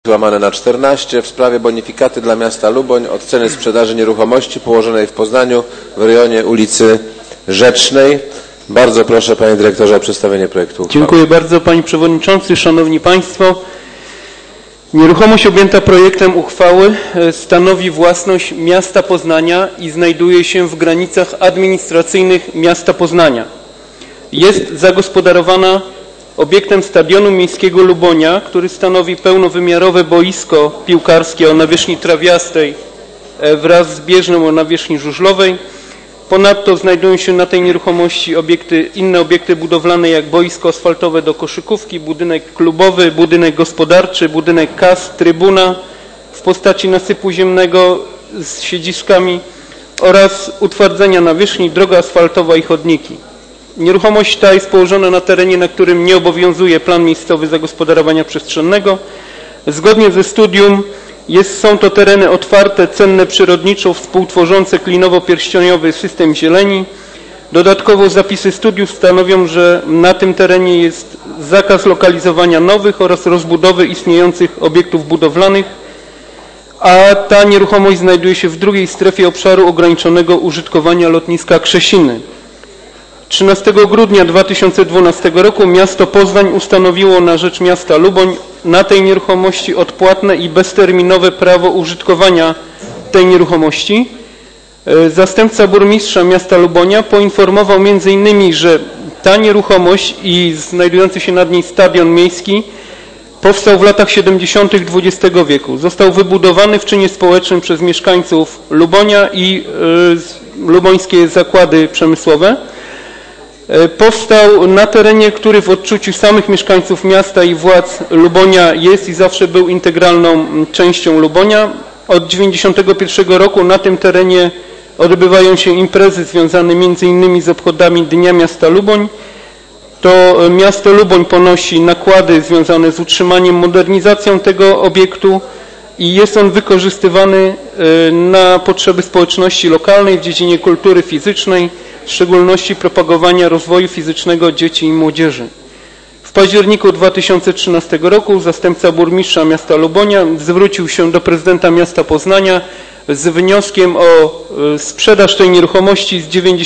Łamane na 14 w sprawie bonifikaty dla miasta Luboń od ceny sprzedaży nieruchomości położonej w Poznaniu w rejonie ulicy Rzecznej. Bardzo proszę, panie dyrektorze, o przedstawienie projektu uchwały. Dziękuję bardzo, panie przewodniczący, szanowni państwo. Nieruchomość objęta projektem uchwały stanowi własność miasta Poznania i znajduje się w granicach administracyjnych miasta Poznania. Jest zagospodarowana obiektem Stadionu Miejskiego Lubonia, który stanowi pełnowymiarowe boisko piłkarskie o nawierzchni trawiastej wraz z bieżnią o nawierzchni żużlowej. Ponadto znajdują się na tej nieruchomości inne obiekty budowlane jak boisko asfaltowe do koszykówki, budynek klubowy, budynek gospodarczy, budynek kas, trybuna w postaci nasypu ziemnego z siedziskami oraz utwardzenia nawierzchni, droga asfaltowa i chodniki. Nieruchomość ta jest położona na terenie, na którym nie obowiązuje plan miejscowy zagospodarowania przestrzennego. Zgodnie ze studium są to tereny otwarte, cenne przyrodniczo, współtworzące klinowo-pierścieniowy system zieleni. Dodatkowo zapisy studiów stanowią, że na tym terenie jest zakaz lokalizowania nowych oraz rozbudowy istniejących obiektów budowlanych, a ta nieruchomość znajduje się w drugiej strefie obszaru ograniczonego użytkowania lotniska Krzesiny. 13 grudnia 2012 roku miasto Poznań ustanowiło na rzecz miasta Luboń na tej nieruchomości odpłatne i bezterminowe prawo użytkowania tej nieruchomości. Zastępca burmistrza miasta Lubonia poinformował m.in., że ta nieruchomość i znajdujący się nad niej stadion miejski powstał w latach 70. XX wieku. Został wybudowany w czynie społecznym przez mieszkańców Lubonia i lubońskie zakłady przemysłowe. Powstał na terenie, który w odczuciu samych mieszkańców miasta i władz Lubonia jest i zawsze był integralną częścią Lubonia. Od 1991 roku na tym terenie odbywają się imprezy związane m.in. z obchodami Dnia Miasta Luboń. To miasto Luboń ponosi nakłady związane z utrzymaniem, modernizacją tego obiektu i jest on wykorzystywany na potrzeby społeczności lokalnej w dziedzinie kultury fizycznej, w szczególności propagowania rozwoju fizycznego dzieci i młodzieży. W październiku 2013 roku zastępca burmistrza miasta Lubonia zwrócił się do prezydenta miasta Poznania z wnioskiem o sprzedaż tej nieruchomości z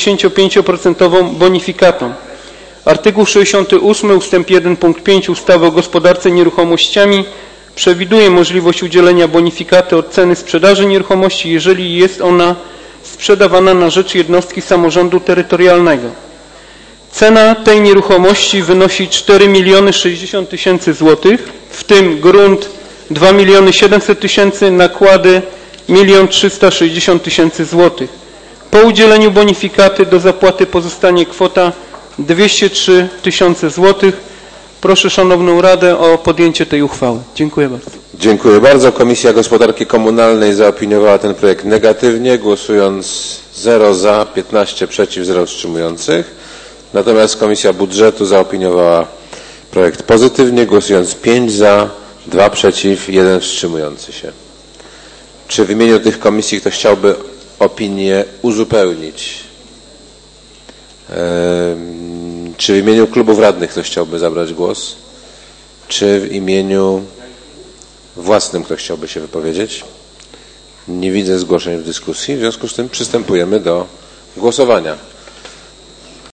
95% bonifikatą. Artykuł 68 ustęp 1 punkt 5 ustawy o gospodarce nieruchomościami przewiduje możliwość udzielenia bonifikaty od ceny sprzedaży nieruchomości, jeżeli jest ona sprzedawana na rzecz jednostki samorządu terytorialnego. Cena tej nieruchomości wynosi 4 060 000 złotych, w tym grunt 2 700 000, nakłady 1 360 000 złotych. Po udzieleniu bonifikaty do zapłaty pozostanie kwota 203 000 złotych. Proszę Szanowną Radę o podjęcie tej uchwały. Dziękuję bardzo. Dziękuję bardzo. Komisja Gospodarki Komunalnej zaopiniowała ten projekt negatywnie, głosując 0 za, 15 przeciw, 0 wstrzymujących. Natomiast Komisja Budżetu zaopiniowała projekt pozytywnie, głosując 5 za, 2 przeciw, 1 wstrzymujący się. Czy w imieniu tych komisji ktoś chciałby opinię uzupełnić? Czy w imieniu klubów radnych ktoś chciałby zabrać głos? Czy w imieniu własnym ktoś chciałby się wypowiedzieć? Nie widzę zgłoszeń w dyskusji, w związku z tym przystępujemy do głosowania.